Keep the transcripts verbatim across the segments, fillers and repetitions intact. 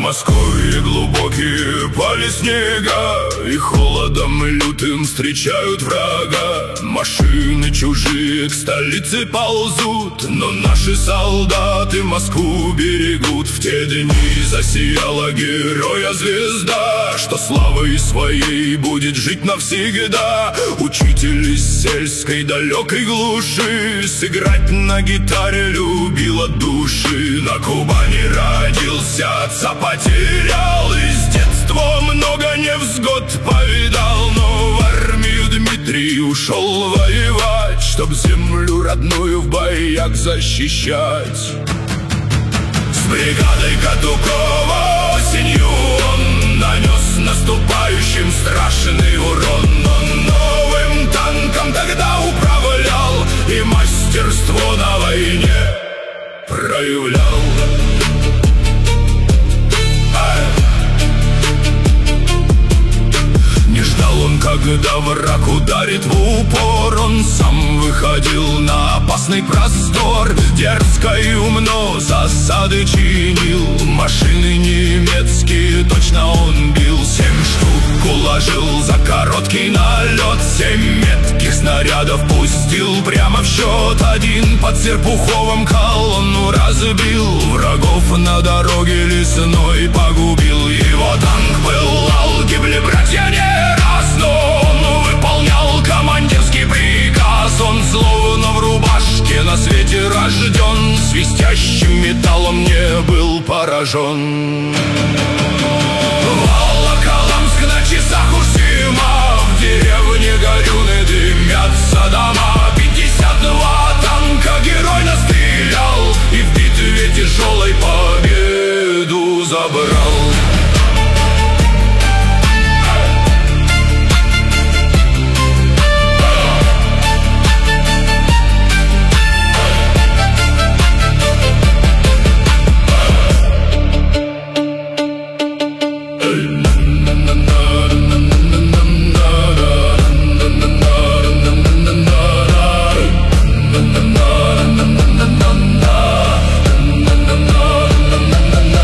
Москвы глубокие поля снега, и холодом лютым встречают врага. Машины чужие к столице ползут, но наши солдаты Москву берегут. В те дни засияла героя звезда, что славой своей будет жить навсегда. Учитель из сельской далекой глуши сыграть на гитаре любил от души. На Кубани родился, отца потерял, из детства много невзгод повидал. Но в армию Дмитрий ушел воевать, чтоб землю родную в боях защищать. С бригадой Катукова осенью он нанес наступающим страшный урон. Он новым танком тогда управлял и мастерство на войне проявлял. Не ждал он, когда враг ударит в упор. Он сам выходил на опасный простор, дерзко и умно засады чинил. Машины немецкие точно он бил, семь штук уложил за короткий налет. Семь метких снарядов пустил прямо в счет. Один под Серпуховым колонну разбил, врагов на дороге лесной погубил. Его танк пылал, гибли братья не раз, но он выполнял командирский приказ. Он словно в рубашке на свете рожден, свистящим металлом не был поражен. Волоколамск на часах у Сима, в деревне Горюны дымятся дома. Пятьдесят два танка герой настрелял и в битве тяжелой победу забрал.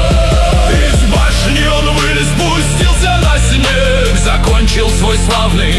Свой славный